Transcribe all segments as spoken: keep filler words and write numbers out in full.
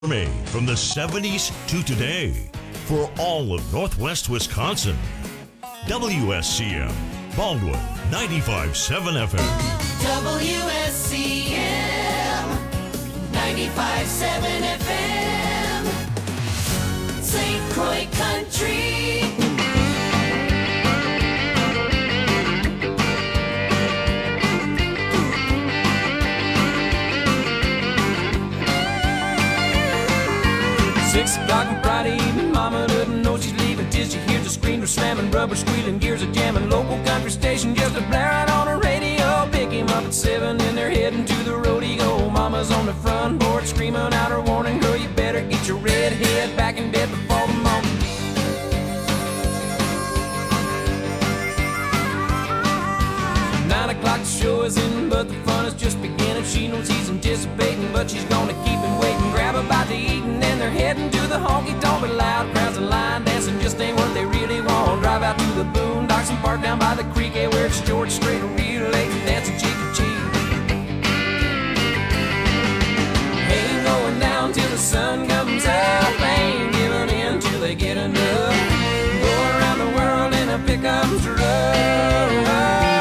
Me from the seventies to today for all of Northwest Wisconsin. W S C M Baldwin ninety-five point seven F M. W S C M ninety-five point seven F M. Saint Croix Country. Six o'clock on Friday evening, mama doesn't know she's leaving till she hears the screamer slamming, rubber squealing, gears are jamming, local country station just a blaring on the radio. Pick him up at seven and they're heading to the rodeo. Mama's on the front porch screaming out her warning, girl, you better get your red head back in bed before the morning. Nine o'clock the show is in, but the fun is just beginning. She knows he's anticipating, but she's gonna keep him waiting. Grab a bite to eat and then they're heading to the honky-tonk. But loud crowds and line dancing just ain't what they really want. Drive out to the boondocks and park down by the creek, yeah, where it's George Strait or real late, dancing cheek to cheek. Ain't going down till the sun comes up, ain't giving in till they get enough. Go around the world in a pickup truck.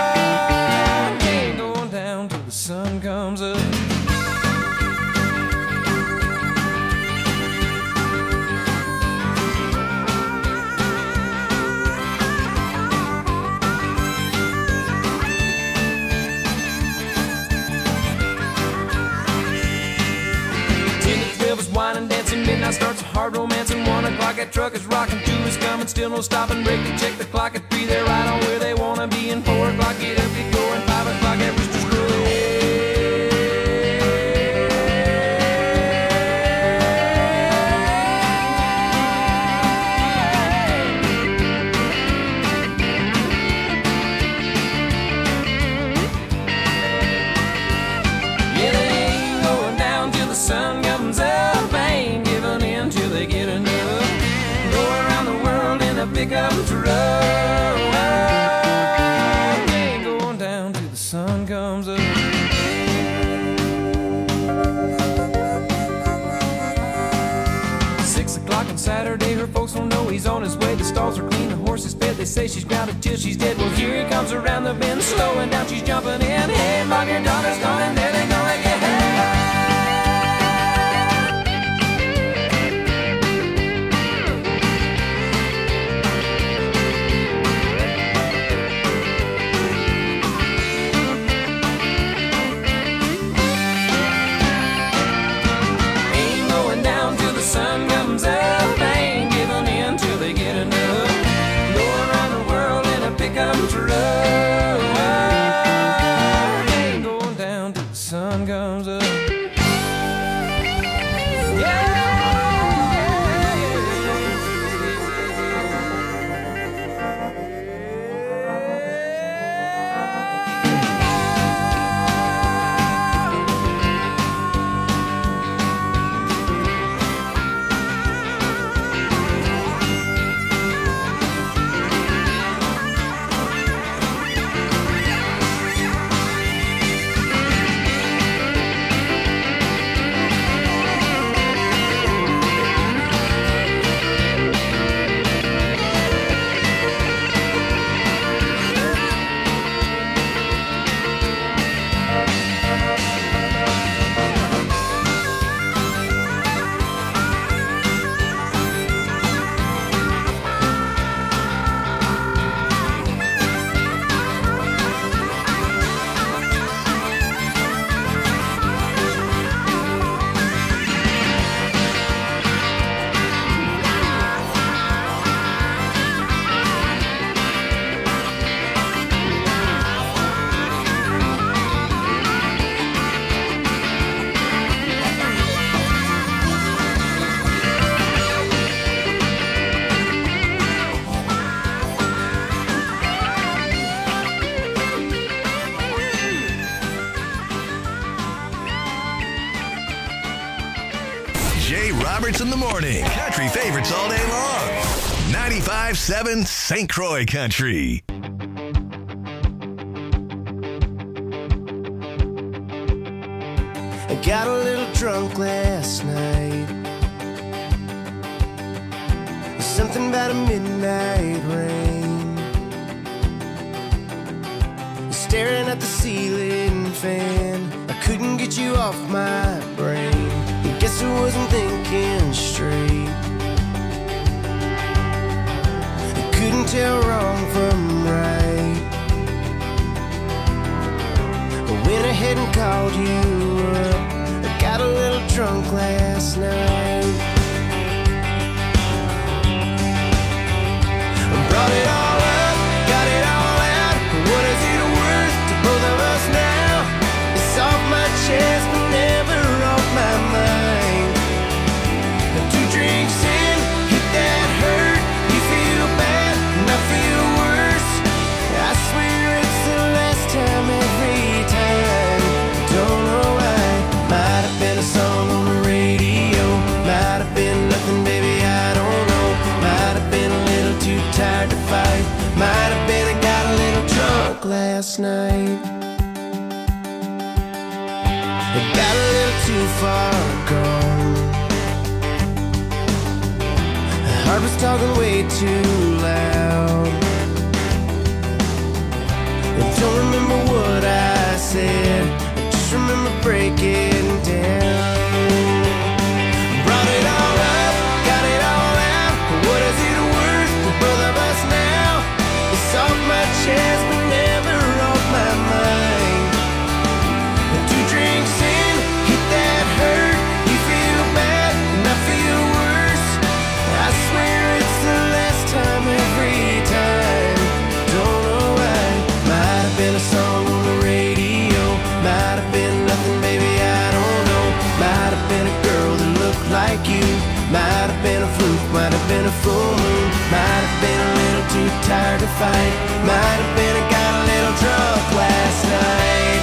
The sun comes up. Ten to twelve is wine and dancing, midnight starts a hard romance, and one o'clock that truck is rocking, two is coming, still no stopping, break to check the clock at three, they're right on where they wanna be, and four o'clock get up, get going, five o'clock that rooster's crowing. Pickup truck, ain't going down till the sun comes up. Six o'clock on Saturday, her folks don't know he's on his way. The stalls are clean, the horse is fed. They say she's grounded till she's dead. Well, here he comes around the bend, slowing down, she's jumping in. Hey, mom, your daughter's gone, and there they go again. Roberts in the morning. Country favorites all day long. ninety-five point seven Saint Croix Country. I got a little drunk last night. something about a midnight rain, staring at the ceiling fan. I couldn't get you off my brain. I guess I wasn't thinking straight. I couldn't tell wrong from right. I went ahead and called you up. I got a little drunk last night. I brought it all up, got it all out. What is it worth to both of us now? It's off my chest but never off my mind. Two drinks in, hit that hurt. You feel bad and I feel worse. I swear it's the last time every time. Don't know why. Might have been a song on the radio. Might have been nothing, baby, I don't know. Might have been a little too tired to fight. Might have been I got a little drunk last night. I got a little too far gone. The heart was talking way too loud. I don't remember what I said, I just remember breaking down. Brought it all up, got it all out. What is it worth to both of us now? It's off my chest but never off my mind. Two drinks in, hit that hurt. You feel bad and I feel worse. I swear it's the last time every time. Don't know why. Might have been a song on the radio. Might have been nothing, baby, I don't know. Might have been a girl that looked like you. Might have been a fluke, might have been a full moon. Might have been a little too tired to fight. Might have been I got a little drunk last night.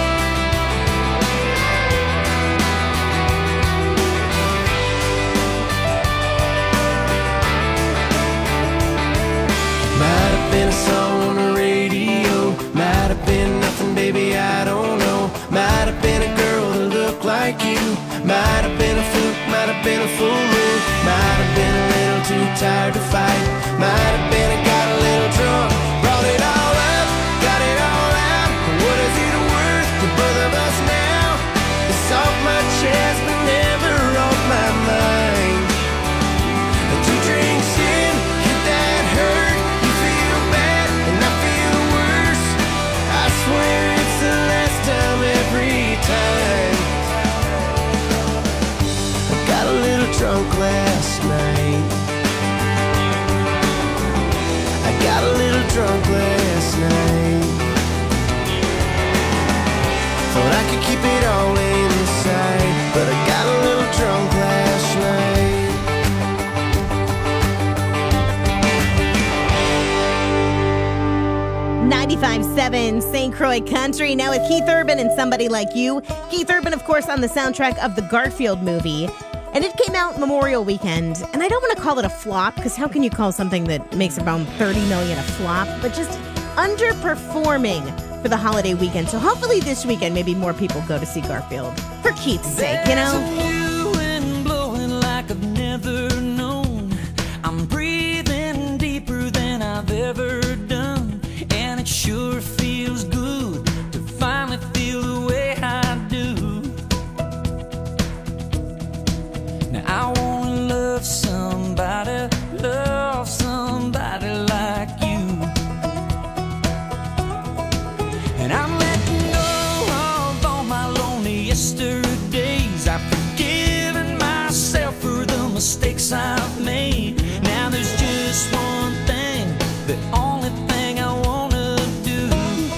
Might have been a song on the radio. Might have been nothing, baby, I don't know. Might have been a girl that looked like you. Might have been a fluke, might have been a full moon. Might have been a little too tired to fight. Might have been I got a little drunk. Brought it all up, got it all out. What is it worth to both of us now? It's off my chest but never off my mind. Two drinks in, hit that hurt. You feel bad and I feel worse. I swear it's the last time every time. I got a little drunk last night. I got a little drunk last night. Thought I could keep it all inside, but I got a little drunk last night. ninety-five point seven Saint Croix Country, now with Keith Urban and Somebody Like You. Keith Urban, of course, on the soundtrack of the Garfield movie. And it came out Memorial Weekend. And I don't want to call it a flop, because how can you call something that makes around thirty million dollars a flop? But just underperforming for the holiday weekend. So hopefully this weekend, maybe more people go to see Garfield. For Keith's sake, you know? There's a new wind blowing like I've never known. I'm breathing deeper than I've ever done. And it sure feels good to finally feel the way I do. Now I wanna love somebody, love somebody like you. And I'm letting go of all my lonely yesterdays. I've forgiven myself for the mistakes I've made. Now there's just one thing, the only thing I wanna do.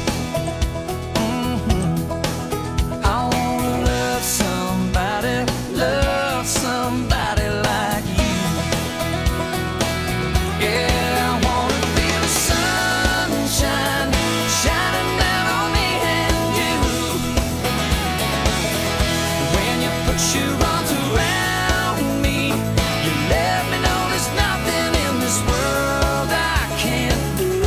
Mm-hmm. I wanna love somebody, love somebody like you. Yeah, I wanna feel the sunshine shining down on me and you. When you put your arms around me, you let me know there's nothing in this world I can't do.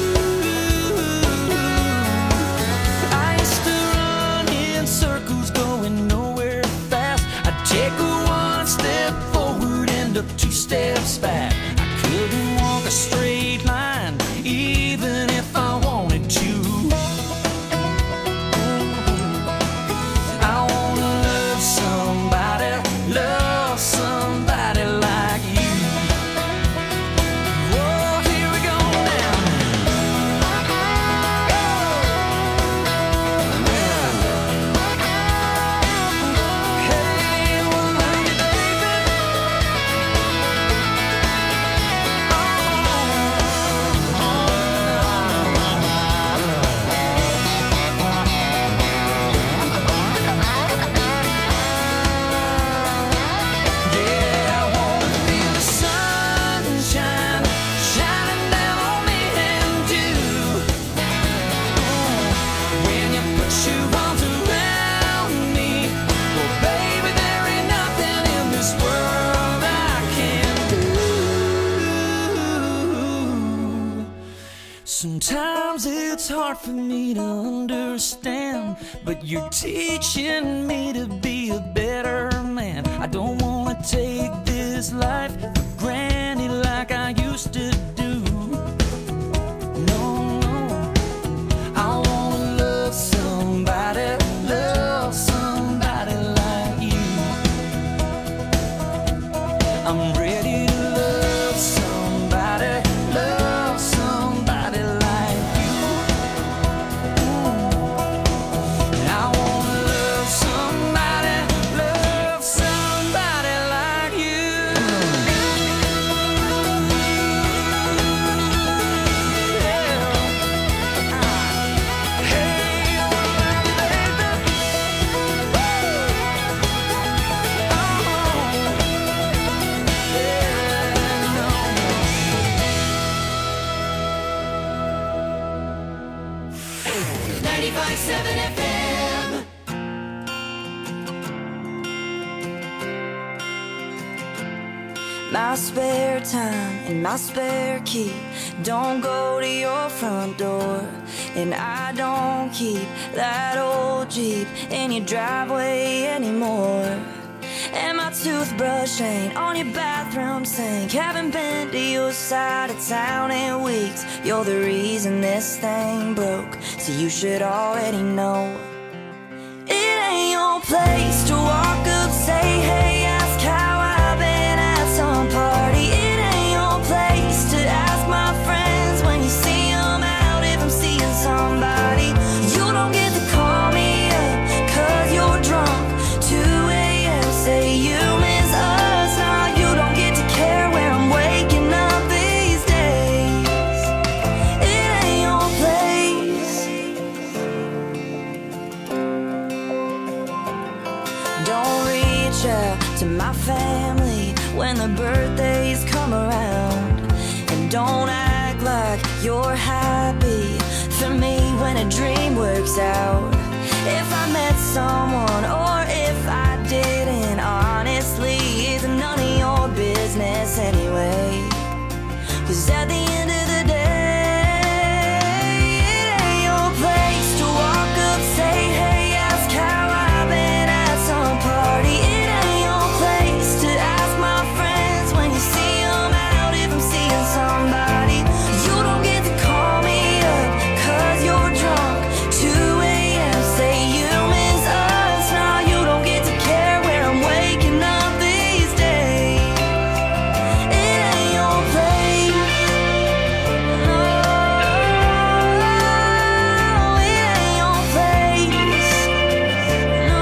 I used to run in circles going nowhere fast. I'd take one step forward, end up two steps back. I Sometimes it's hard for me to understand, but you're teaching me to be a better man. I don't wanna take this life for granted like I used to do. No, no, I wanna love somebody, love somebody like you. I'm ready to love somebody, love somebody like you. And I wanna love somebody, love somebody like you. ninety-five seven F M. My spare time and my spare key don't go to your front door, and I don't keep that old Jeep in your driveway anymore. And my toothbrush ain't on your bathroom sink. Haven't been to your side of town in weeks. You're the reason this thing broke, so you should already know. It ain't your place to walk up, say hey, ask how I've been at some party. It ain't your place to ask my friends when you see them out if I'm seeing somebody. You don't get to call me up cause you're drunk. two a.m. say you miss us. Now you don't get to care where I'm waking up these days. It ain't your place. Don't reach out to my family when the birthdays come around, and don't act like you're happy for me when a dream works out. If I met someone or if I didn't, honestly, it's none of your business anyway. Cause at the end of the day, it ain't your place to walk up, say hey, ask how I've been at some party. It ain't your place to ask my friends when you see them out if I'm seeing somebody. You don't get to call me up cause you're drunk. two a.m. say you miss us. Now you don't get to care where I'm waking up these days. It ain't your place. No, it ain't your place. No,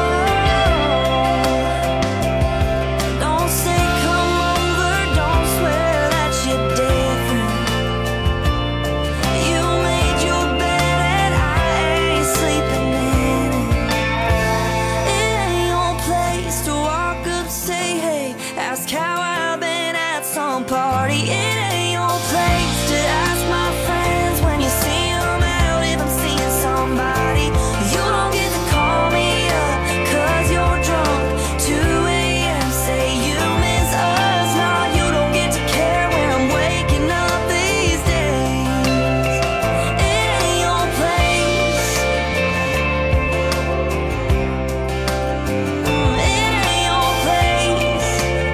don't say come over, don't swear that you're different. You made your bed and I ain't sleeping in it. It ain't your place to walk up, say hey, ask how I've been at some party. It ain't your place to ask my friends when you see them out if I'm seeing somebody. You don't get to call me up cause you're drunk. two a.m. say you miss us. Now you don't get to care where I'm waking up these days. It ain't your place. It ain't your place.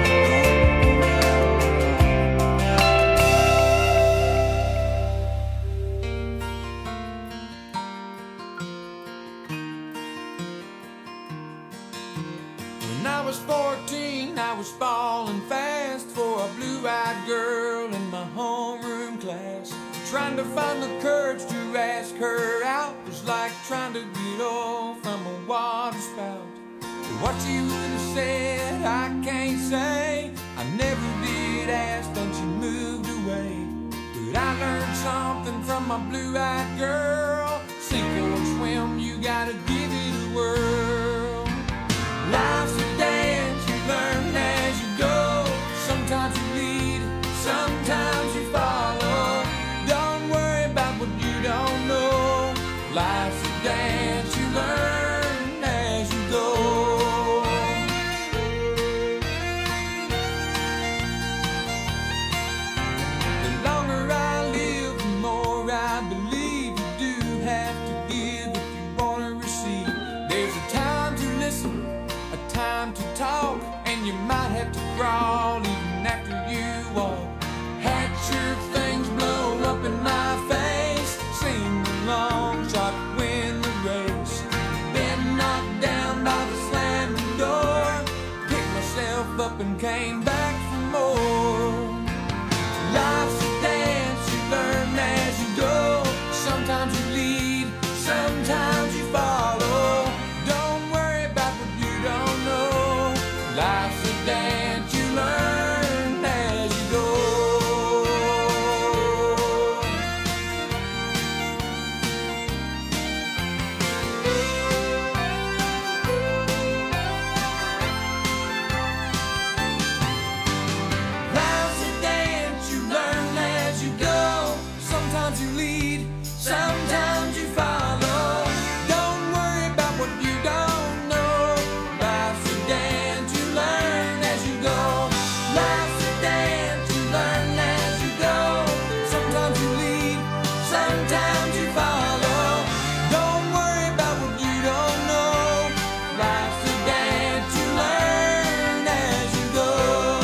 When I was fourteen, I was falling fast for a blue-eyed girl in my homeroom class. Trying to find the courage to ask her out was like trying to get off from a water spout. What you would have said, I can't say. I never did ask, then she moved away. But I learned something from my blue-eyed girl. Sink or swim, you gotta give it a whirl. Life's a dance, you learn as you go. Sometimes you lead, sometimes you follow. Don't worry about what you don't know. Life's a dance, you learn as you go. The longer I live, the more I have to crawl even after you walk. Had your things blow up in my face. Sing the long shot, win the race. Been knocked down by the slamming door. Picked myself up and came back for more. Life's a dance, you learn as you go. Sometimes you lead, sometimes you follow. Don't worry about what you don't know. Life's a dance, you learn as you go. Life's a dance, you learn as you go. Sometimes you lead, sometimes you follow. Don't worry about what you don't know. Life's a dance, you learn as you go. Life's a dance, you learn as you go. Sometimes you lead, sometimes you follow. Don't worry about what you don't know. Life's a dance, you learn as you go.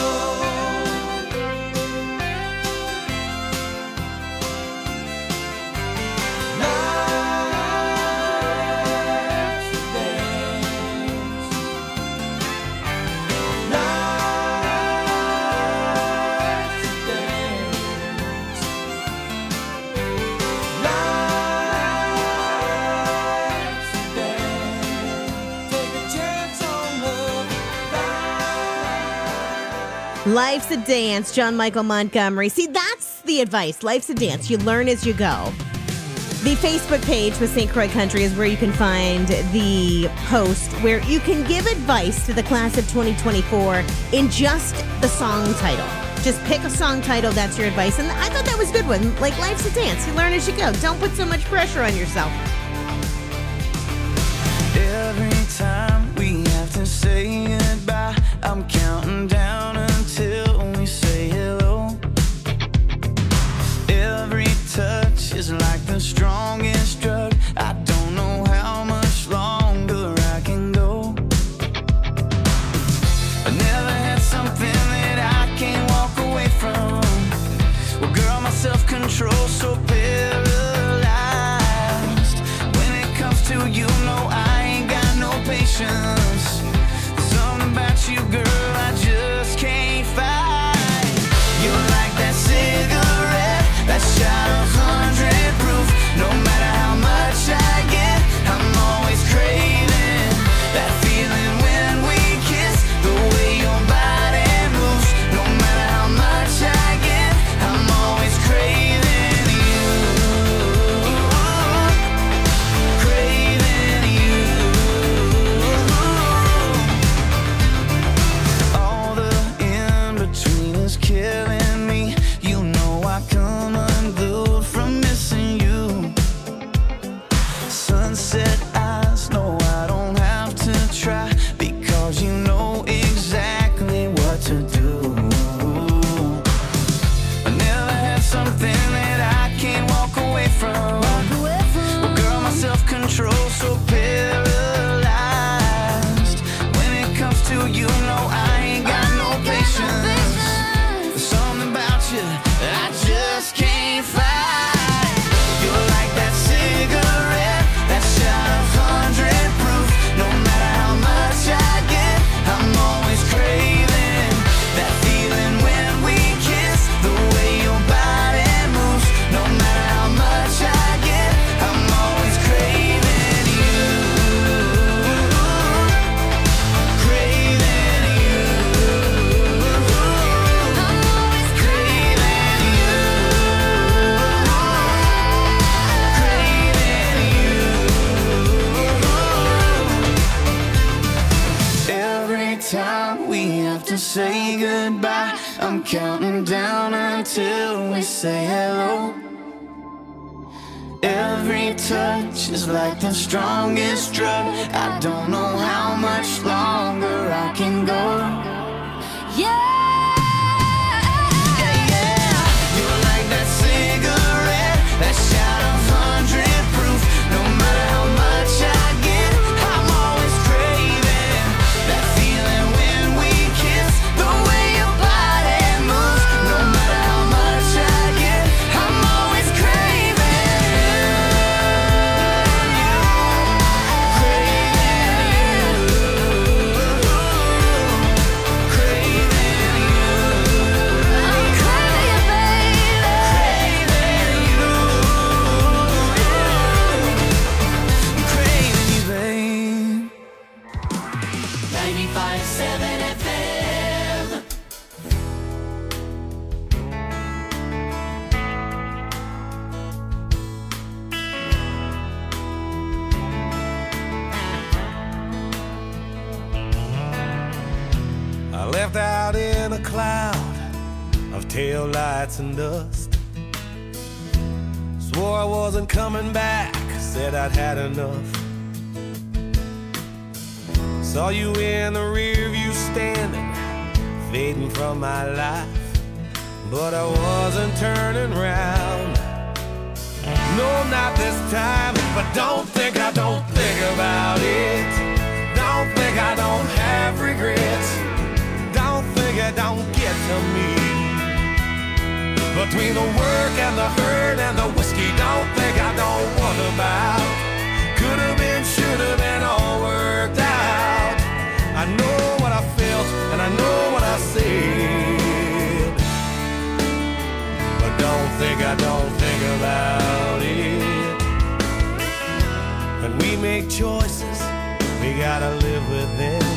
Life's a dance. Life's a dance. Life's a dance. Take a chance on love. Life's a dance, John Michael Montgomery. See, that's the advice. Life's a dance. You learn as you go. The Facebook page with Saint Croix Country is where you can find the post where you can give advice to the class of twenty twenty-four in just the song title. Just pick a song title, that's your advice. And I thought that was a good one. Like, life's a dance. You learn as you go. Don't put so much pressure on yourself. Every time we have to say goodbye, I'm counting down until we say hello. Every touch is like the strongest drug. I don't know how much longer I can go. I never had something that I can't walk away from. Well, girl, my self-control so paralyzed. When it comes to you, no, I ain't got no patience. There's something about you, girl, I just can't fight. You're like that cigarette, that shot of hundred proof. No matter how much I get, I'm always craving that feeling when we kiss. The way your body moves. No matter how much I get, I'm always craving you. Craving you. All the in-between is killing me. You know I come unglued from missing you. Sunset eyes, no, I don't have to try, because you know exactly what to do. I never had something that I can't walk away from. Well, girl, my self-control so paralyzed. When it comes to you, no, I ain't got no patience. There's something about you I just can't fight. You're like that cigarette, that shot of hundred proof. No matter how much I get, I'm always craving that feeling when we kiss. The way your body moves. No matter how much I get, I'm always craving you. Craving you. I'm always craving you. Craving you. Every time we have to say goodbye, I'm counting down until we say hello. Every touch is like the strongest drug. I don't know how much longer I can go. Yeah. Yeah, yeah. You're like that cigarette, that shot of hundred proof. No matter how much I get, I'm always craving that feeling when we kiss. The a cloud of taillights and dust. Swore I wasn't coming back, said I'd had enough. Saw you in the rear view standing, fading from my life, but I wasn't turning round. No, not this time, but don't think I don't think about it. Don't think I don't have regrets. Don't think it don't get to me. Between the work and the hurt and the whiskey, don't think I don't wonder about. Could have been, should have been, all worked out. I know what I felt and I know what I said, but don't think I don't think about it. When we make choices, we gotta live with them.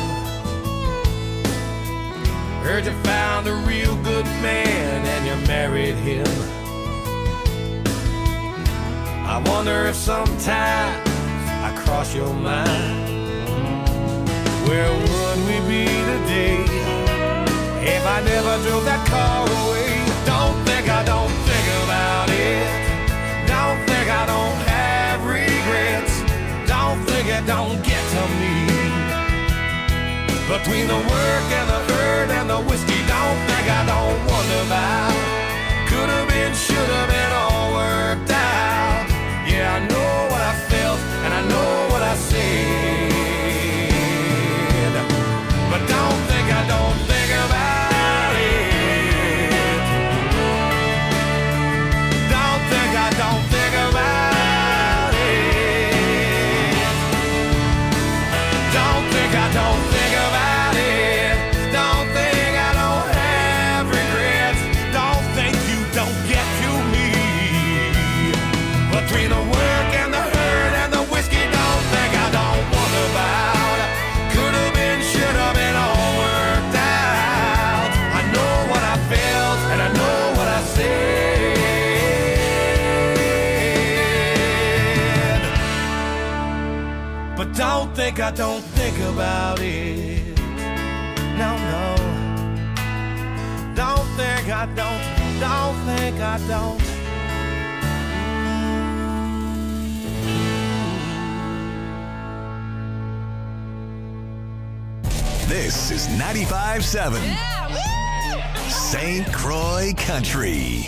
Heard you found a real good man and you married him. I wonder if sometimes I cross your mind. Where would we be today if I never drove that car away? Don't think I don't think about it. Don't think I don't have regrets. Don't think it don't get to me. Between the work and the hurt and the whiskey, don't think I don't wonder about. Could have been, should have been, all worked out. Yeah, I know what I felt and I know what I said, but don't think I don't think about it. Don't think I don't think about it. Don't think I don't think about it. Don't think I don't have regrets. Don't think you don't get to me. Between the work and the hurt and the whiskey, don't think I don't wonder about. Could have been, should have been, all worked out. I know what I felt and I know what I said, but don't think I don't think about it. No, no. Don't think I don't, don't think I don't. This is ninety-five seven Saint Croix Country.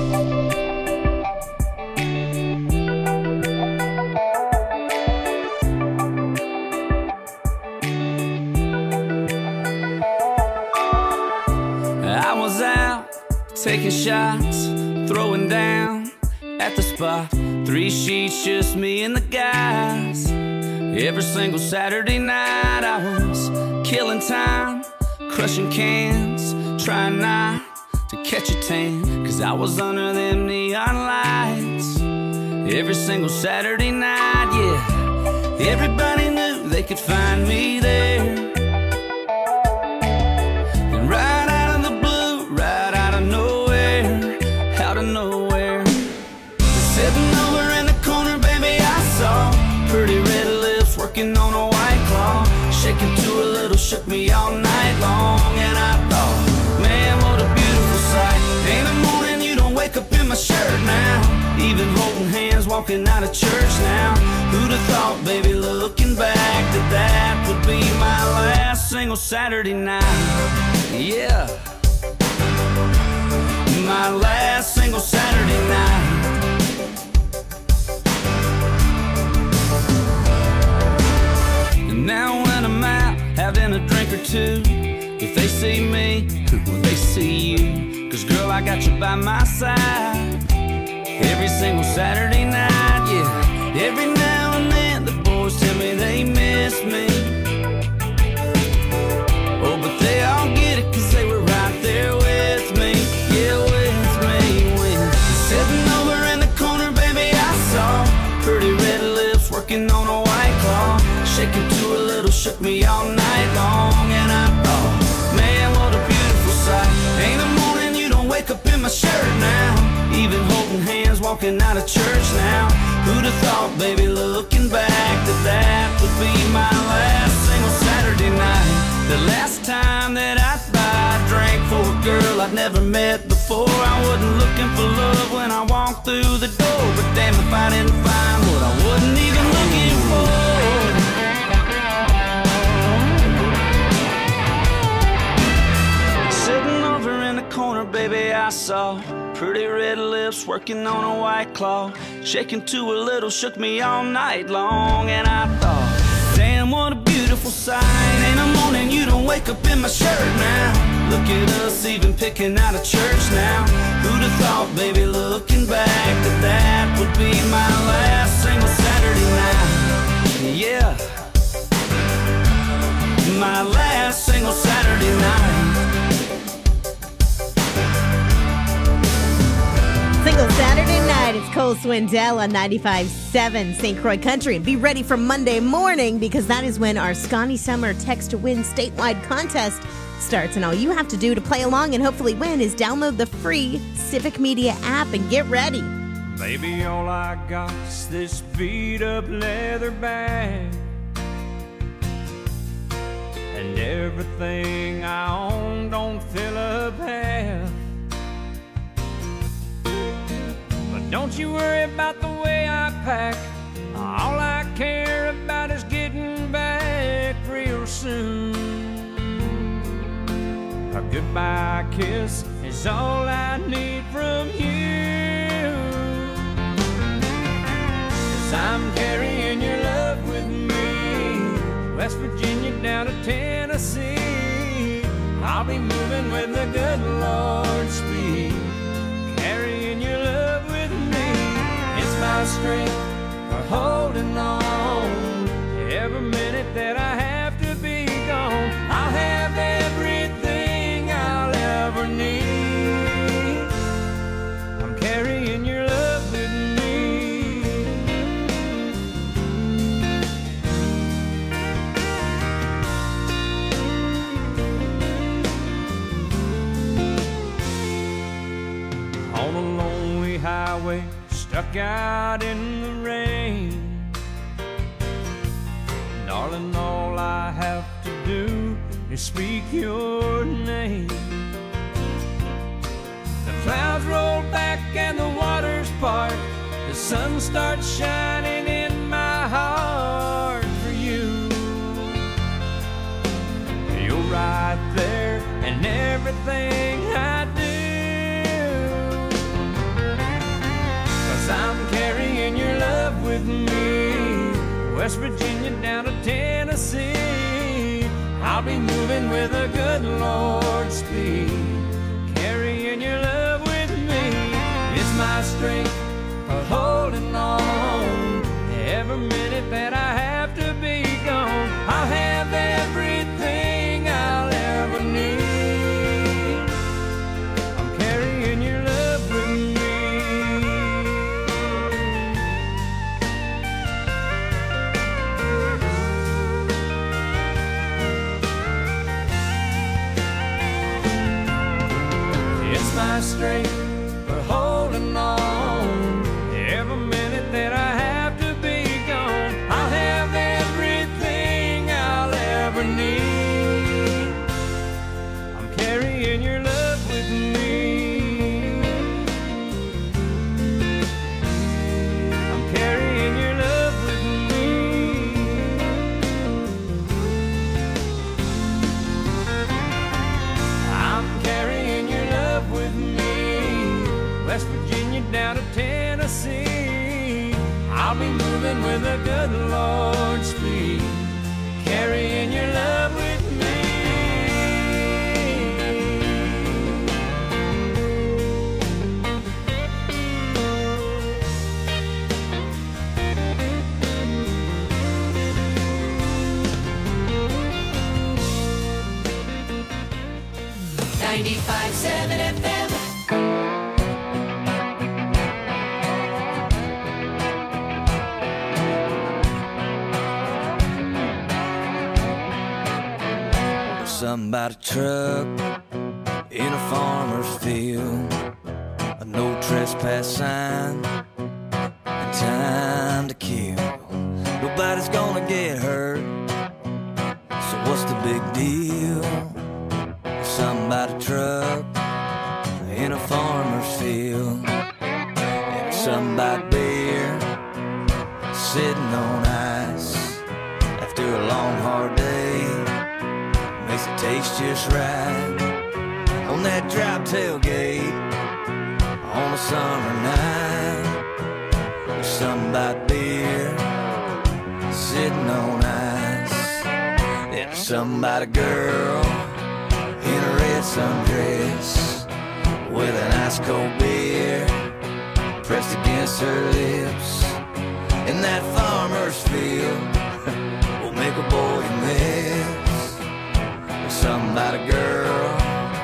I was out taking shots, throwing down at the spot. Three sheets, just me and the guys. Every single Saturday night I was killing time, crushing cans, trying not to catch a tan, cause I was under them neon lights. Every single Saturday night, yeah, everybody knew they could find me there. And right out of the blue, right out of nowhere, out of nowhere, sitting over in the corner, baby, I saw pretty red lips working on a white claw, shaking to a little, shook me all night long. And I thought, man, what a beautiful sight. In the morning you don't wake up in my shirt now, even holding hands walking out of church now. Who'd have thought, baby, looking back, that that would be my last single Saturday night. Yeah, my last single Saturday night. And now when I'm out having a drink or two, if they see me, well, they see you. Cause girl, I got you by my side every single Saturday night, yeah. Every now and then the boys tell me they miss me. Oh, but they all get it cause they were right there with me. Yeah, with me. When sitting over in the corner, baby, I saw pretty red lips working on a white claw, shaking to a little, shook me all night long. And I thought, man, what a beautiful sight. Ain't a morning you don't wake up in my shirt now, even holding hands walking out of church now. Who'd have thought, baby, looking back, that that would be my last single Saturday night. The last time that I buy a drink for I'd never met before. I wasn't looking for love when I walked through the door, but damn if I didn't find what I wasn't even looking for. Sitting over in the corner, baby, I saw pretty red lips working on a white claw. Shaking to a little, shook me all night long. And I thought, damn, what a beautiful sight. Ain't a morning you don't wake up in my shirt now. Look at us even picking out a church now. Who'd have thought, baby, looking back, that that would be my last single Saturday night. Yeah, my last single Saturday night. Single Saturday night, it's Cole Swindell on ninety-five point seven Saint Croix Country. And be ready for Monday morning, because that is when our Scotty Summer Text to Win statewide contest starts. And all you have to do to play along and hopefully win is download the free Civic Media app and get ready. Baby, all I got is this beat up leather bag, and everything I own don't fill up half. Don't you worry about the way I pack. All I care about is getting back real soon. A goodbye kiss is all I need from you. 'Cause I'm carrying your love with me, West Virginia down to Tennessee. I'll be moving with the good Lord's speed, carrying your love with my strength for holding on. Every minute that I have to be gone, I'll have everything I'll ever need. I'm carrying your love with me. On a lonely highway, stuck out in the rain, darling, all I have to do is speak your name. The clouds roll back and the waters part, the sun starts shining in my heart for you. You're right there and everything I do. I'm carrying your love with me, West Virginia down to Tennessee. I'll be moving with a good Lord's speed, carrying your love with me. It's my strength for holding on. Every minute that I have to be gone, I'll have everything I'll ever need. I'm carrying your love with me. My strength for holding on. Every minute that I have to be gone, I'll have everything I'll ever need. I'm carrying your love with me. I'm carrying your love with me. I'm carrying your love with me, West Virginia down to Tennessee. I'll be moving with a good Lord's speed, carrying your love with me. ninety-five point seven F M. Something about a truck in a farmer's field, a no trespass sign, and time to kill. Nobody's gonna get hurt, so what's the big deal? Something about a truck in a farmer's field. And somebody beer sitting on ice after a long hard day makes it taste just right. On that drop tailgate on a summer night, there's somebody beer sitting on ice. There's somebody girl in a red sundress with an ice cold beer pressed against her lips. In that farmer's field will make a boy miss. There's somebody girl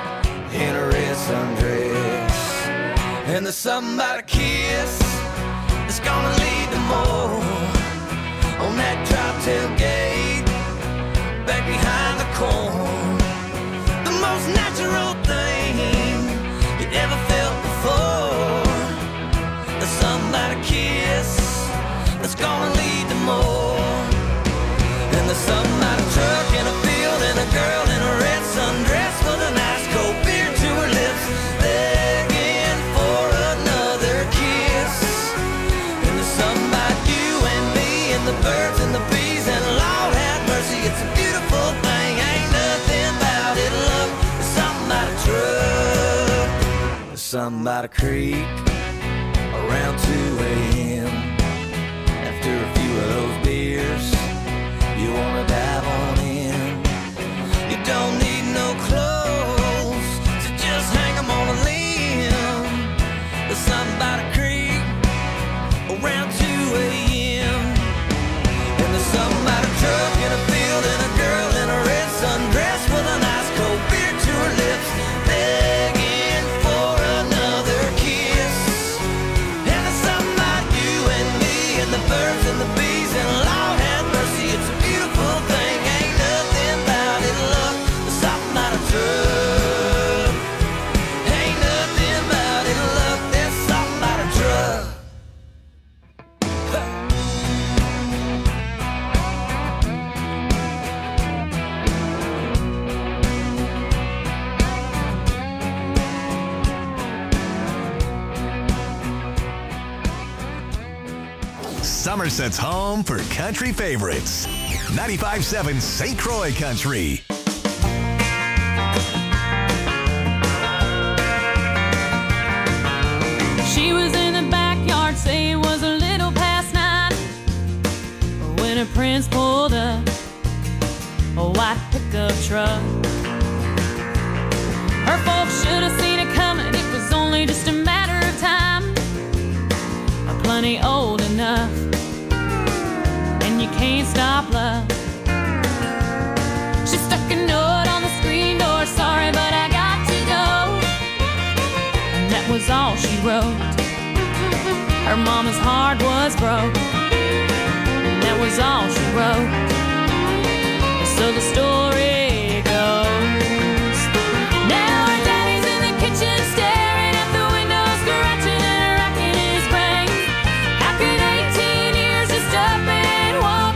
in a red sundress, and there's somebody kiss that's gonna lead to more on that drop tailgate back behind the corn. The most natural thing you ever felt before. There's somebody kiss that's gonna lead to more. And there's somebody truck in a field and a girl in a red sundress with an ice cold beer to her lips, begging for another kiss. And there's somebody you and me and the birds and the bees, and Lord have mercy, it's a beautiful thing. Ain't nothing about it, look. There's something about a truck, there's something about a creek around two a.m. After a few of those beers, you wanna dive on in. You don't need no clothes to just hang them on a limb. There's something about a creek around two a.m. And there's something about a truck in a field and a girl in a red sundress with an ice cold beer to her lips, begging for another kiss. And there's something about you and me and the birds and the bees, and Lord have mercy, it's a beautiful thing. Ain't nothing about it, look. There's something about a truck. Ain't nothing about it, look. There's something about a truck. Somerset's home for country favorites. ninety-five point seven Saint Croix Country. She was in the backyard, say it was a little past nine, when her prince pulled up a white pickup truck. Her folks should have seen it coming, it was only just a matter of time. Plenty old enough, and you can't stop love. She stuck a note on the screen door, sorry but I got to go. And that was all she wrote. Her mama's heart was broke, and that was all she wrote. So the story goes, now her daddy's in the kitchen staring at the window, scratching and racking his brain. How could eighteen years just up and walk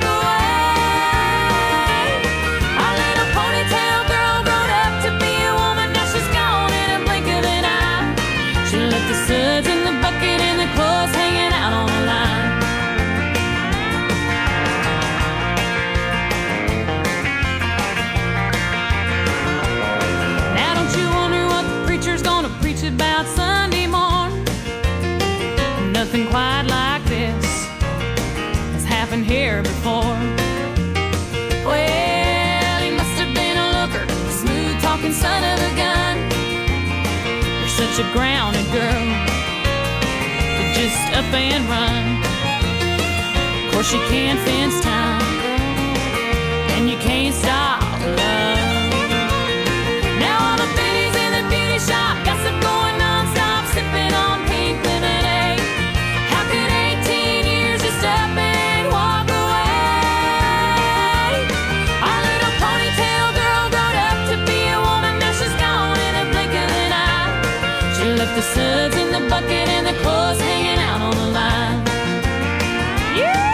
away? Our little ponytail girl grown up to be a woman, now she's gone in a blink of an eye. She left the suds in the bucket and the clothes hanging out on the line. Now don't you wonder what the preacher's gonna preach about Sunday morn? Nothing quite like this has happened here before. Well, he must have been a looker, a smooth talking son of a gun. You're such a grounded girl to just up and run. Of course you can't fence time, and you can't stop love. Now all the biddies in the beauty shop gossip going non-stop, sipping on pink lemonade. How could eighteen years just up and walk away? Our little ponytail girl grown up to be a woman, now she's gone in a blink of an eye. She left the suds in the bucket and the clothes hanging out on the line. Yeah!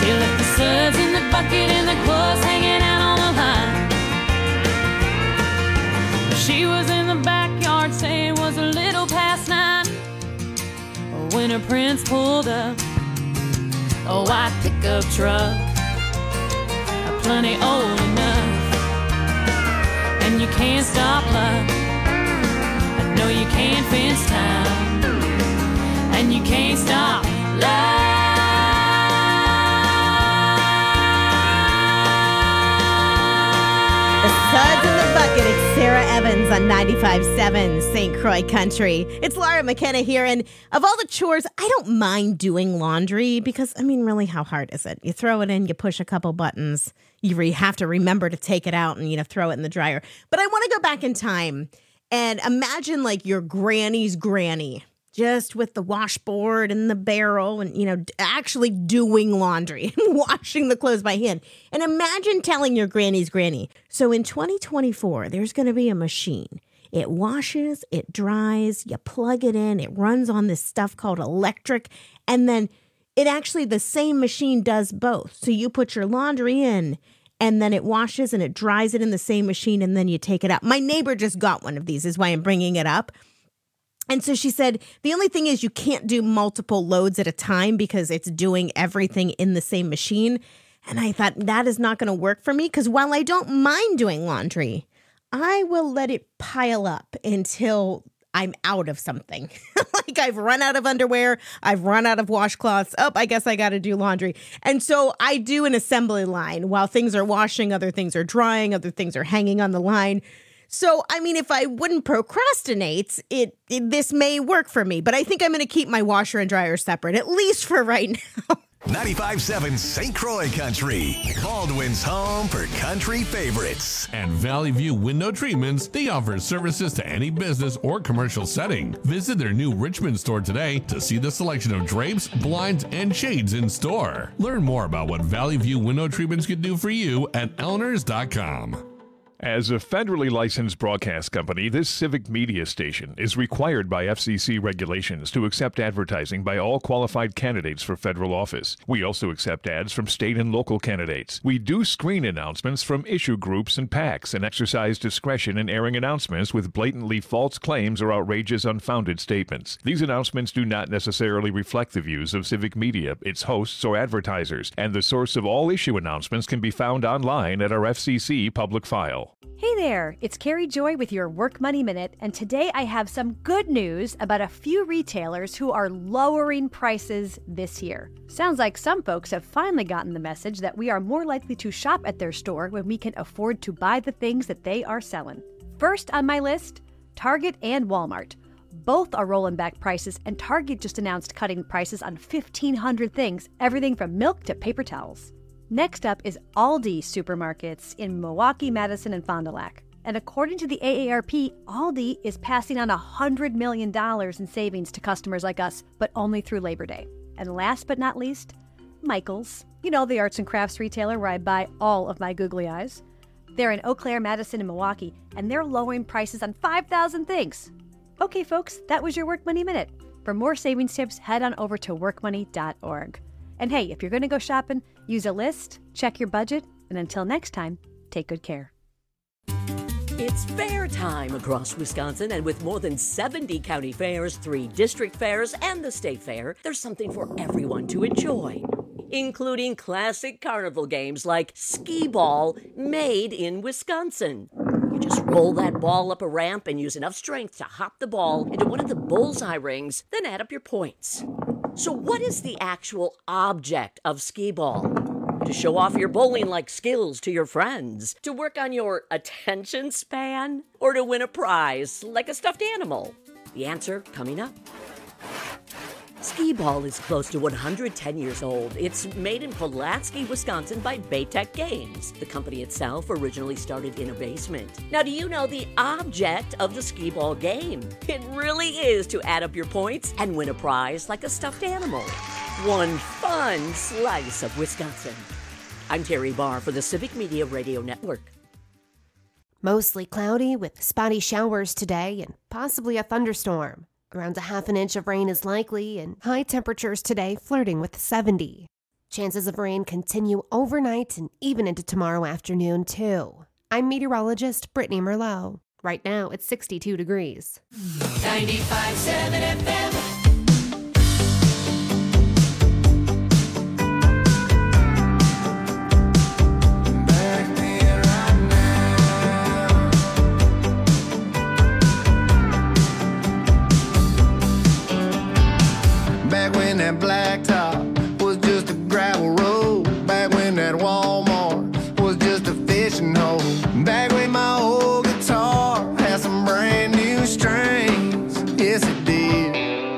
She left the suds in the bucket and the clothes hanging out on the line. She was in the backyard saying it was a little past nine when her prince pulled up. A white pickup truck, plenty old enough. And you can't stop love. I know you can't fence time. And you can't stop love. The Suds in the Bucket. It's Sarah Evans on ninety-five point seven Saint Croix Country. It's Laura McKenna here, and of all the chores, I don't mind doing laundry because, I mean, really, how hard is it? You throw it in, you push a couple buttons, you re- have to remember to take it out and, you know, throw it in the dryer. But I want to go back in time and imagine like your granny's granny, just with the washboard and the barrel and, you know, actually doing laundry and washing the clothes by hand. And imagine telling your granny's granny, so in twenty twenty-four, there's going to be a machine. It washes, it dries, you plug it in, it runs on this stuff called electric, and then it actually, the same machine does both. So you put your laundry in, and then it washes and it dries it in the same machine, and then you take it out. My neighbor just got one of these, is why I'm bringing it up. And so she said, the only thing is you can't do multiple loads at a time because it's doing everything in the same machine. And I thought that is not going to work for me because while I don't mind doing laundry, I will let it pile up until I'm out of something. Like I've run out of underwear, I've run out of washcloths. Oh, I guess I got to do laundry. And so I do an assembly line while things are washing, other things are drying, other things are hanging on the line. So, I mean, if I wouldn't procrastinate, it, it this may work for me. But I think I'm going to keep my washer and dryer separate, at least for right now. ninety-five point seven Saint Croix Country, Baldwin's home for country favorites. At Valley View Window Treatments, they offer services to any business or commercial setting. Visit their new Richmond store today to see the selection of drapes, blinds, and shades in store. Learn more about what Valley View Window Treatments can do for you at elners dot com. As a federally licensed broadcast company, this civic media station is required by F C C regulations to accept advertising by all qualified candidates for federal office. We also accept ads from state and local candidates. We do screen announcements from issue groups and PACs and exercise discretion in airing announcements with blatantly false claims or outrageous unfounded statements. These announcements do not necessarily reflect the views of civic media, its hosts, or advertisers, and the source of all issue announcements can be found online at our F C C public file. Hey there, it's Carrie Joy with your Work Money Minute, and today I have some good news about a few retailers who are lowering prices this year. Sounds like some folks have finally gotten the message that we are more likely to shop at their store when we can afford to buy the things that they are selling. First on my list, Target and Walmart. Both are rolling back prices, and Target just announced cutting prices on fifteen hundred things, everything from milk to paper towels. Next up is Aldi supermarkets in Milwaukee, Madison, and Fond du Lac. And according to the A A R P, Aldi is passing on one hundred million dollars in savings to customers like us, but only through Labor Day. And last but not least, Michael's. You know, the arts and crafts retailer where I buy all of my googly eyes. They're in Eau Claire, Madison, and Milwaukee, and they're lowering prices on five thousand things. Okay, folks, that was your Work Money Minute. For more savings tips, head on over to work money dot org. And hey, if you're going to go shopping, use a list, check your budget, and until next time, take good care. It's fair time across Wisconsin, and with more than seventy county fairs, three district fairs, and the state fair, there's something for everyone to enjoy, including classic carnival games like skee ball, made in Wisconsin. You just roll that ball up a ramp and use enough strength to hop the ball into one of the bullseye rings, then add up your points. So what is the actual object of skee ball? To show off your bowling-like skills to your friends? To work on your attention span? Or to win a prize like a stuffed animal? The answer coming up. Skee ball is close to one hundred ten years old. It's made in Pulaski, Wisconsin by Baytech Games. The company itself originally started in a basement. Now, do you know the object of the skee ball game? It really is to add up your points and win a prize like a stuffed animal. One fun slice of Wisconsin. I'm Terry Barr for the Civic Media Radio Network. Mostly cloudy with spotty showers today and possibly a thunderstorm. Around a half an inch of rain is likely, and high temperatures today flirting with seventy. Chances of rain continue overnight and even into tomorrow afternoon, too. I'm meteorologist Brittany Merlot. Right now, it's sixty-two degrees. ninety-five seven F M. Back when that blacktop was just a gravel road. Back when that Walmart was just a fishing hole. Back when my old guitar had some brand new strings. Yes, it did.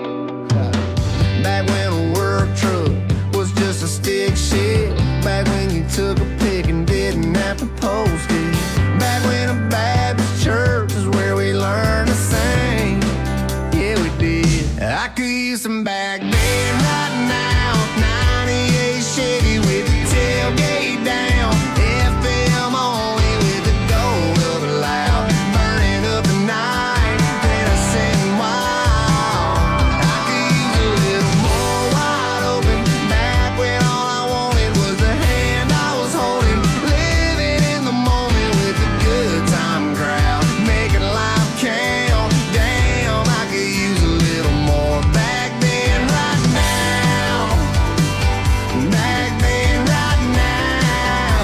Back when a work truck was just a stick shift. Back when you took a pic and didn't have to post it. Back when a Baptist church is where we learned to sing. Yeah, we did. I could use some back then right now. ninety-eight Chevy with the tailgate down. F M only with the gold up loud. Burning up the night, then I sitting wild. I could use a little more wide open. Back when all I wanted was the hand I was holding. Living in the moment with the good time crowd. Making life count. Damn, I could use a little more back then right now. Back then right now.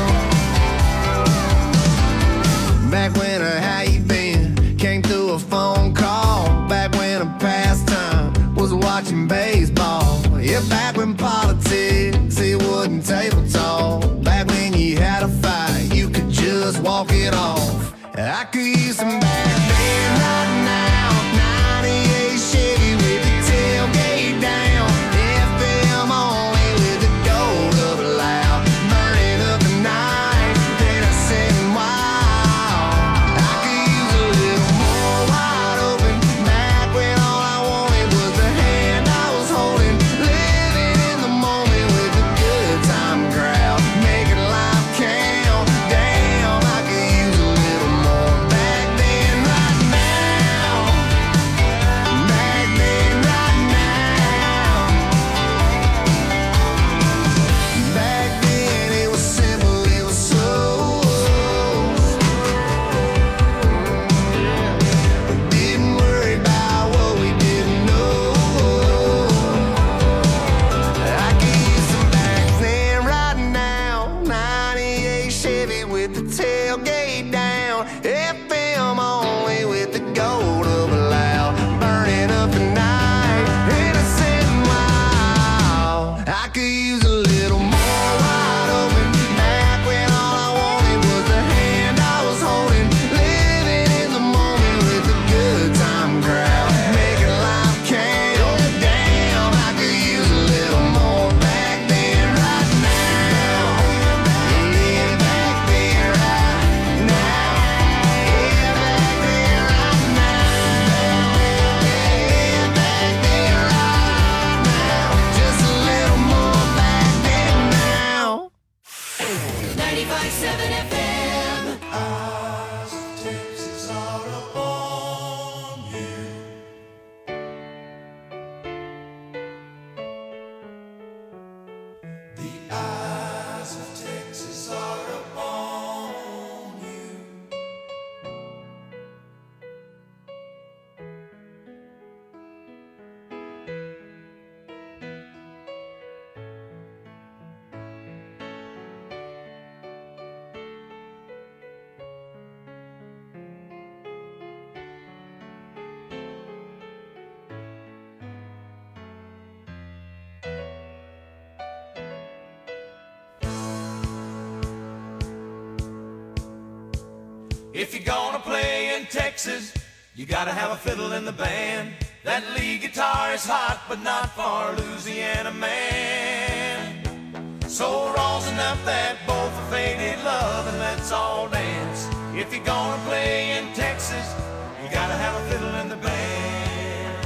Back when a how you been came through a phone call. Back when a pastime was watching baseball. Yeah, back when politics, it wasn't table talk. Back when you had a fight, you could just walk it off. I could use some back then right now. ninety-eight Chevy with the tailgate down. F M only with the gold up loud. Burning up the night, then I sitting wild. I could use a little more wide open. Back when all I wanted was the hand I was holding. Living in the moment with the good time crowd. Making life count. Damn, I could use a little more back then right now. Back then right now. Back then it was simple, it was slow. Didn't worry about what we didn't know. I could use some back then right now. ninety-eight Chevy with the tailgate down. F M only with the gold up loud. Burning up the night, innocent and wild. I could use a little more wide open. Back when all I wanted was the hand I was holding. Living in the moment with the good time crowd. Making life count. Damn, I could use a little more back then right now. Yeah, back then right now. Yeah, back then right now. Yeah, back then right now. Just a little more back then now. ninety-five seven F M. If you're gonna play in Texas, you gotta have a fiddle in the band. That lead guitar is hot, but not for a Louisiana man. So raw's enough that both are faded love, and let's all dance. If you're gonna play in Texas, you gotta have a fiddle in the band.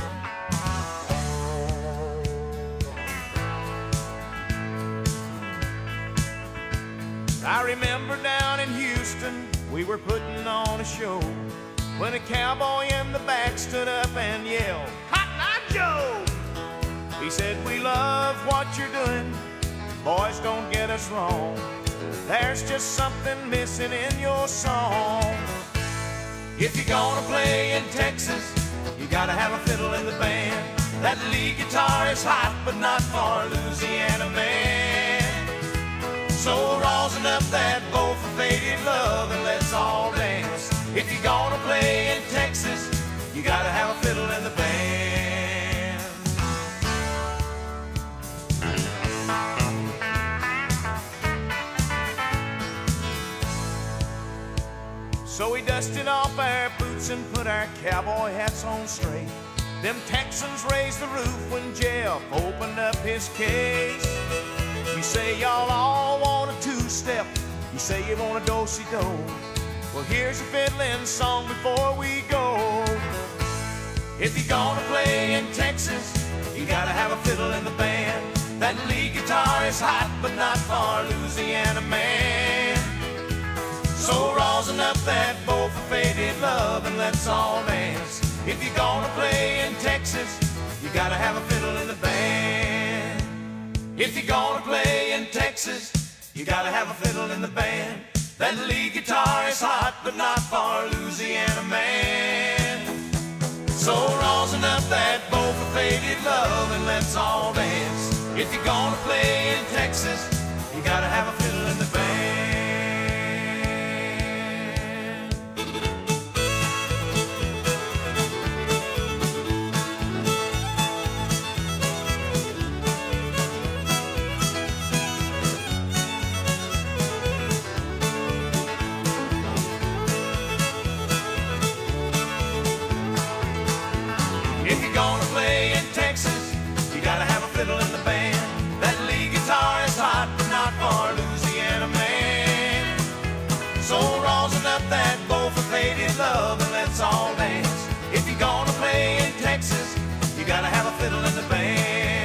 I remember down in Houston, we were putting on a show when a cowboy in the back stood up and yelled, "Cotton Eye Joe!" He said, "We love what you're doing, Boys, don't get us wrong, there's just something missing in your song. If you're gonna play in Texas, you gotta have a fiddle in the band. That lead guitar is hot, but not for Louisiana man. So rosin up that bow for faded love and let's all dance. If you're gonna play in Texas, you gotta have a fiddle in the band. So we dusted off our boots and put our cowboy hats on straight. Them Texans raised the roof when Jeff opened up his case. You say y'all all want a two-step, you say you want a do-si-do. Well, here's a fiddling song before we go. If you're gonna play in Texas, you gotta have a fiddle in the band. That lead guitar is hot, but not for Louisiana man. So rosin up that bow for faded love and let's all dance. If you're gonna play in Texas, you gotta have a fiddle in the band. If you're gonna play in Texas, you gotta have a fiddle in the band. That lead guitar is hot, but not for Louisiana man. So rosin up that bow for faded love and let's all dance. If you're gonna play in Texas, you gotta have a fiddle in the band. If you're gonna play in Texas, you gotta have a fiddle in the band. That lead guitar is hot, but not for Louisiana man. So rosin up that bow for faded love and let's all dance. If you're gonna play in Texas, you gotta have a fiddle in the band.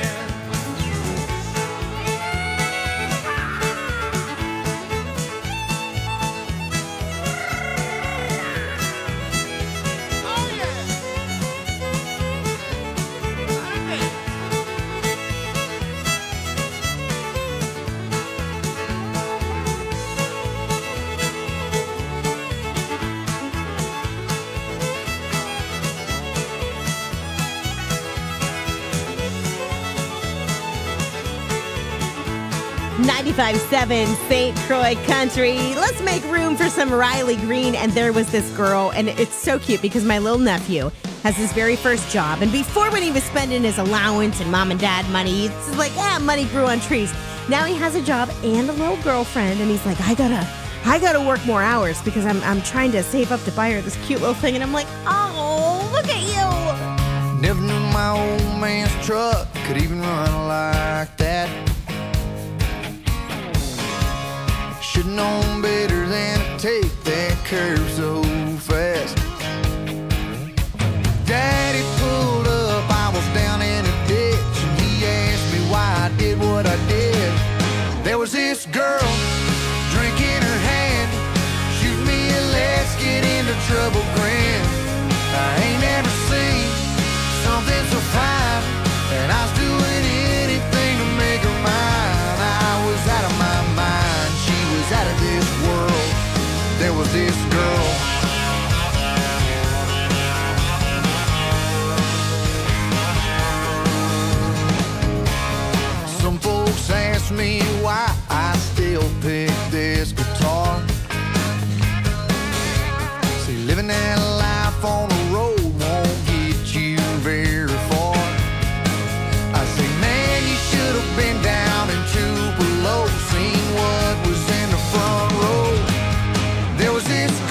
ninety-five point seven Saint Croix Country. Let's make room for some Riley Green. And there was this girl, and it's so cute because my little nephew has his very first job. And before, when he was spending his allowance and mom and dad money, it's like, ah, money grew on trees. Now he has a job and a little girlfriend, and he's like, I gotta, I gotta work more hours because I'm, I'm trying to save up to buy her this cute little thing. And I'm like, oh, look at you. Never knew my old man's truck could even run like that. Should've known better than to take that curve so fast. Daddy pulled up, I was down in a ditch, and he asked me why I did what I did. There was this girl, drink in her hand, shoot me and let's get into trouble grin. I ain't never seen something so fine, and I was doing anything to make her mine. I was out of my mind, she was out of this world. There was this girl. Some folks ask me why I still pick this guitar. See, living that life on the road won't get you very far. I say, man, you should have been down in Tupelo, seen what was in the front row. There was this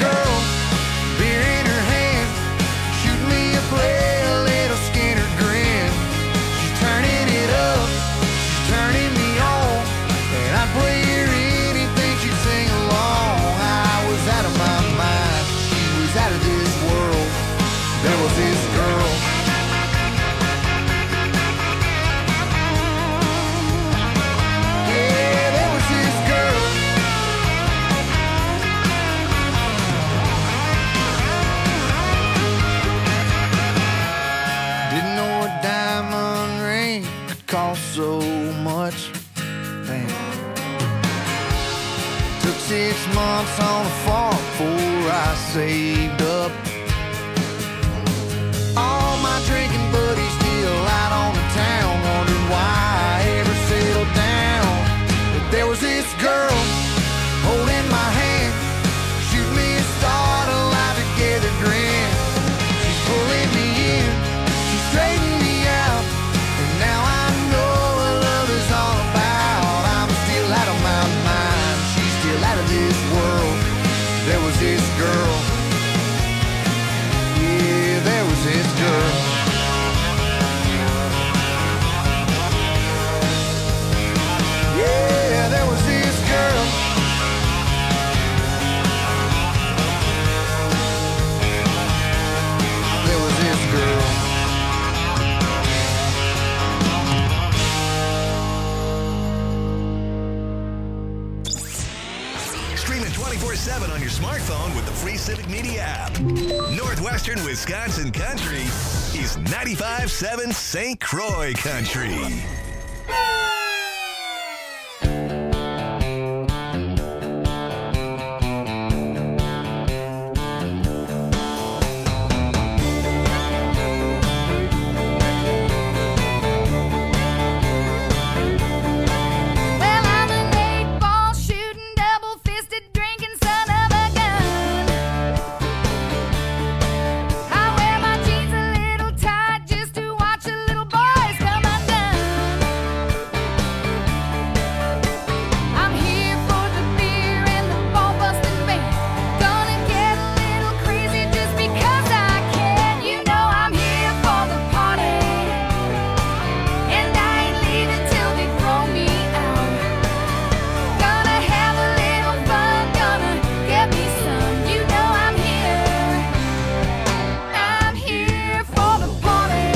Took six months on a farm before I saved up. All my drinking buddies still out on the town, wondering why I ever settled down. But there was this girl holding my hand, shoot me a start, a life together grin. She's pulling me in, she straightened me out, and now I know what love is all about. I'm still out of my mind, she's still out of this world. There was this girl, yeah, there was this girl. Yeah, there was this girl. There was this girl. Stream it twenty-four seven on your smartphone with the free Civic Media app. Northwestern Wisconsin Country is ninety-five point seven Saint Croix Country. Well, I'm an eight-ball shooting, double-fisted drinking son of a gun. I wear my jeans a little tight just to watch a little boys come undone. I'm here for the beer and the ball-busting band. Gonna get a little crazy just because I can. You know I'm here for the party, and I ain't leaving till they throw me out. Gonna have a little fun, gonna get me some. You know I'm here. I'm here for the party.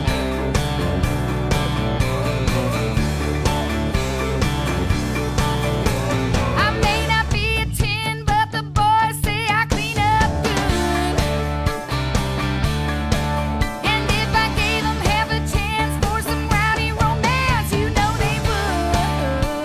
I may not be a ten, but the boys say I clean up good. And if I gave them half a chance for some rowdy romance, you know they would.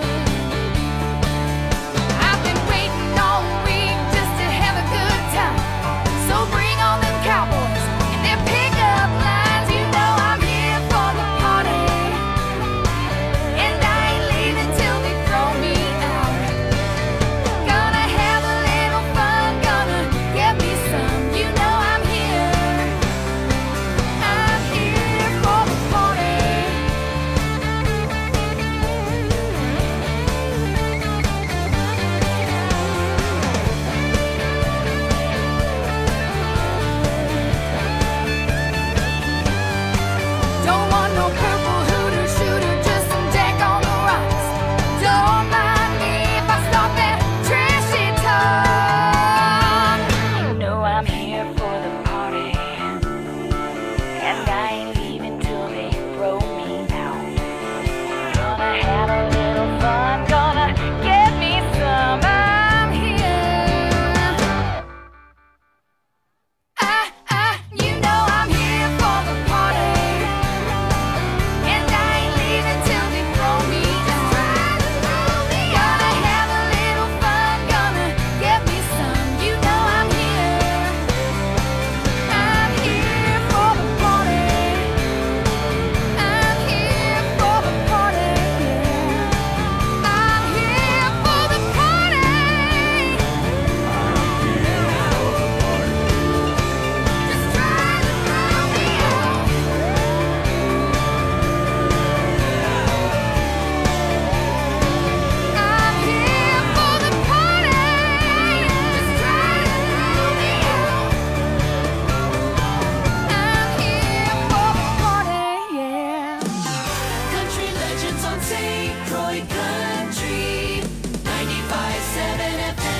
I've been waiting all week just to have a good time. So bring on them cowboys and their pickup lines. You know I'm here for the party, and I ain't leaving till they throw me out. Gonna have a little fun, gonna get me some. You know I'm here. I'm here for the party. Don't want no purple hooter shooter, just some Jack on the rocks. Don't mind me if I start that trashy talk. You know I'm here for the party, and I ain't leaving till they throw me out. Gonna have a little fun, gonna get me some. I'm here. I, I, you know I'm here for the party, and I ain't leaving till they throw me out. Gonna have a little fun, gonna get me some. You know I'm here. I'm here for the party. I'm here for the party. I'm here for the party. Just try to throw me out. I'm here for the party. Just try to throw me out. I'm here for the party, yeah. Country legends on Saint Croix Country, ninety-five point seven F M.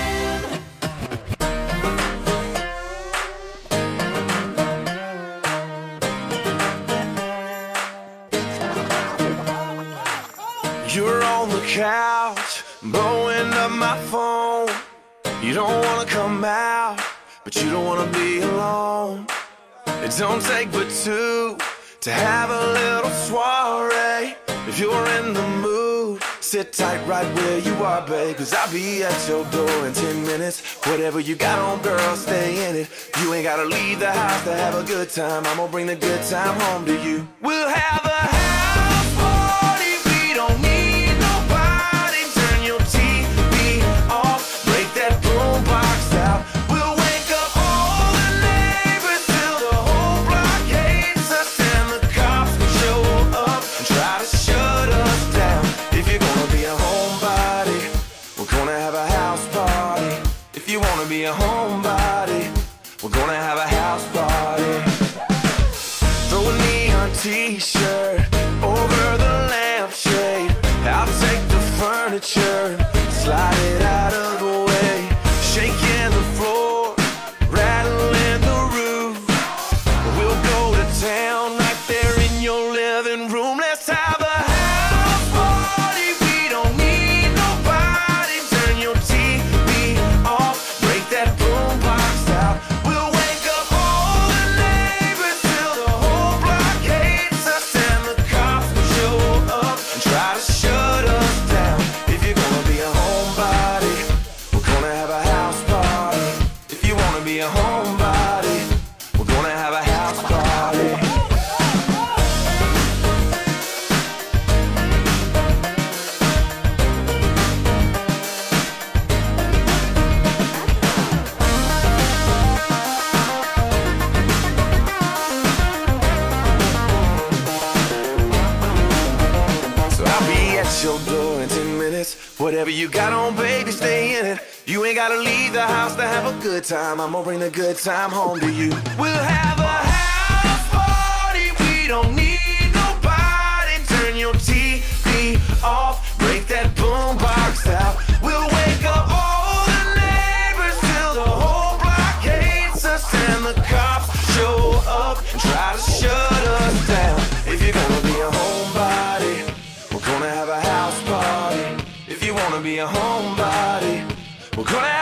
You're on the couch, blowing up my phone. You don't wanna come out, but you don't wanna be alone. It don't take but two to have a little soiree. If you're in the mood, Sit tight right where you are, babe, cause I'll be at your door in ten minutes. Whatever you got on, girl, stay in it. You ain't gotta leave the house to have a good time. I'm gonna bring the good time home to you. We'll have a house party, we don't need nobody. Turn your T V off, break that boombox out. We'll wake up all the neighbors till the whole block hates us, and the cops will show up and try to shut us down. If you're gonna be a homebody, we're gonna have a house party. If you wanna be a homebody, we're gonna have a house party. Throw a neon t-shirt over the lampshade. I'll take the furniture, slide it out of the way. Shaking the floor, rattling the roof. We'll go to town right there in your living room. Let's have a house party, we don't need nobody. Turn your T V off, break that boombox out. We'll wake up all the neighbors till the whole block hates us, and the cops will show up and try to shut us down. If you're gonna be a homebody, we're gonna have a house party. If you wanna be a homebody, we're gonna have a house party. So I'll be at your door in ten minutes. Whatever you got on, baby, stay in it. You ain't gotta leave the house to have a good time. I'm gonna bring the good time home to you. We'll have a house party, we don't need nobody. Turn your T V off, break that boombox out. We'll wake up all the neighbors till the whole block hates us, and the cops show up and try to shut us down. If you're gonna be a homebody, we're gonna have a house party. If you wanna be a homebody, we're gonna